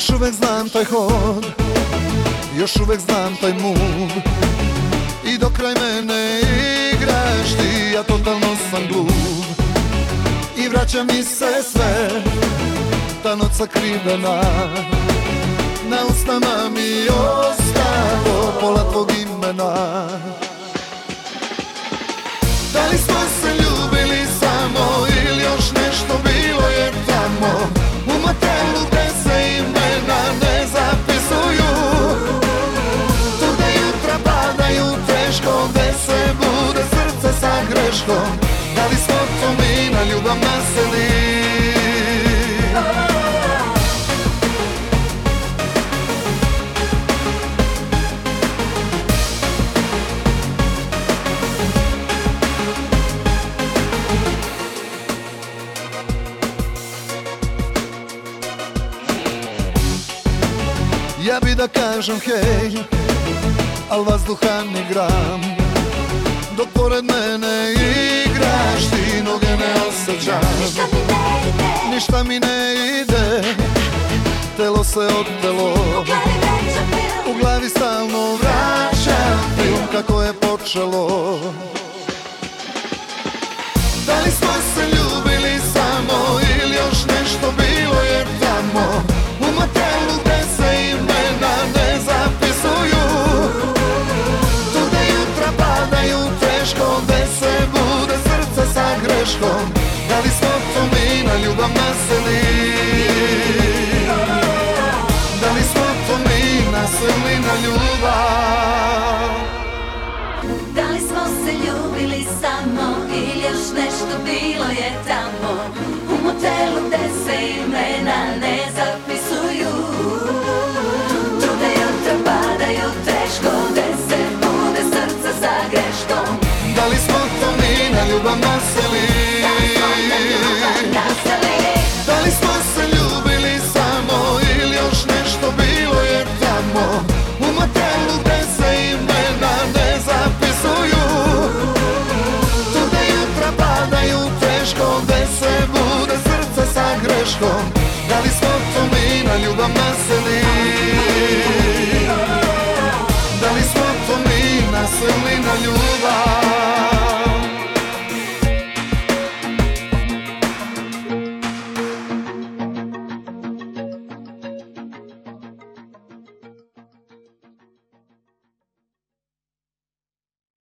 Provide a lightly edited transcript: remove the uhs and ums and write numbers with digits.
Još uvek znam taj hod, još uvek znam taj move. I dok kraj mene igraš ti, ja totalno sam glup. I vraća mi se sve, ta noć sakrivena. Na usnama mi ostalo pola tvog imena. Da li smo se ljubili samo ili još nešto bilo je tamo? U motelu gde se imena ne zapisuju, tu gde jutra padaju teško, gde se bude srce sa greškom. Da li smo to mi na ljubav naseli? Ja bi da kažem hej, al vazduha ni gram. Dok pored mene igraš ti, noge ne osjećam. Ništa mi ne ide, telo se otelo. U glavi stalno vraćam film kako je počelo. Da li smo se ljubili samo ili još nešto bilo je tamo? U motelu gde se imena ne zapisuju, tu gde jutra padaju teško, gde se bude srce sa greškom. Da li smo to mi na ljubav naseli? Da li smo to mi naseli na ljubav? Da li smo se ljubili samo ili još nešto bilo je tamo? U motelu gde se imena ne zapisuju, tu gde jutra padaju teško, gde se bude srce sa greškom. Da li smo to mi na ljubav naseli? Da li smo se ljubili samo ili još nešto bilo je tamo? U motelu gde se imena ne zapisuju, tu gde jutra padaju teško, gde se bude srce sa greškom. Da li smo to mi na ljubav naseli? Da li smo to mi naseli na ljubav?